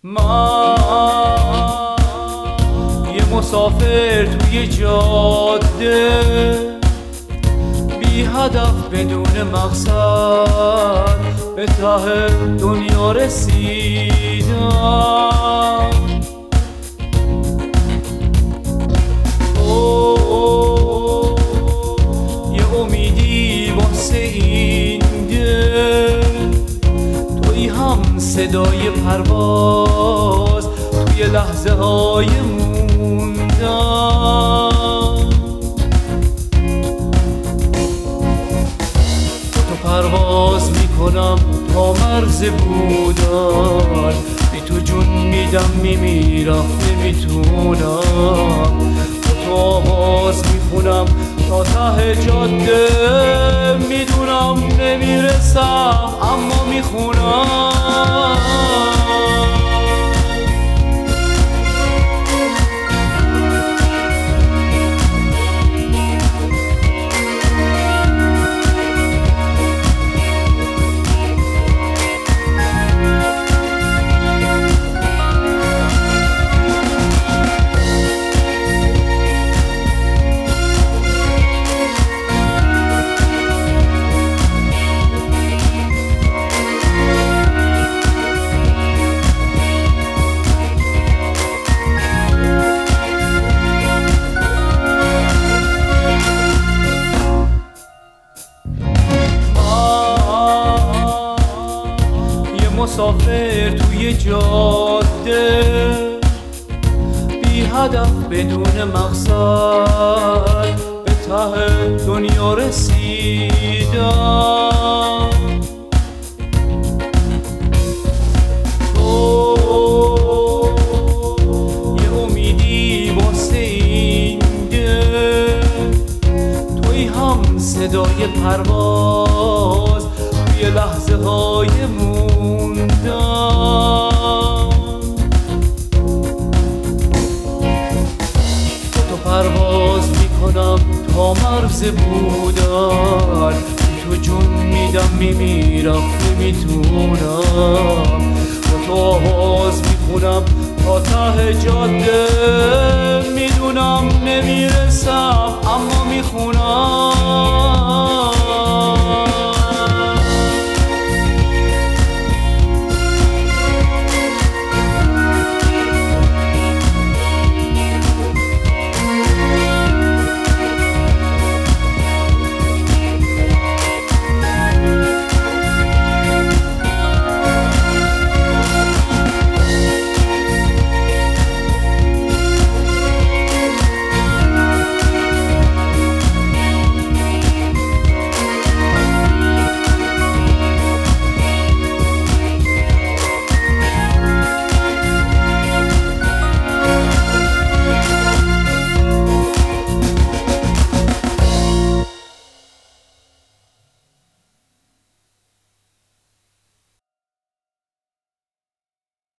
من یه مسافر توی جاده، بی هدف بدون مقصد به ته دنیا رسیدم. یه امیدی واسه این دل، توی هم صدای پرواز توی لحظه های موندن. تو پرواز میکنم تا مرز بودن، بی تو جون میدم میمیرم نمیتونم. تو آواز میخونم تا ته جاده، میدونم نمیرسم اما میخونم. مسافر توی جاده، بی هدف بدون مقصد به ته دنیا رسیدم. تو یه امیدی واسه این دل، توی هم صدای پرواز توی لحظه های موندن. تو پرواز میکنم تا مرز بودن، تو جون میدم میمیرم نمیتونم. تو آواز میخونم تا ته جاده،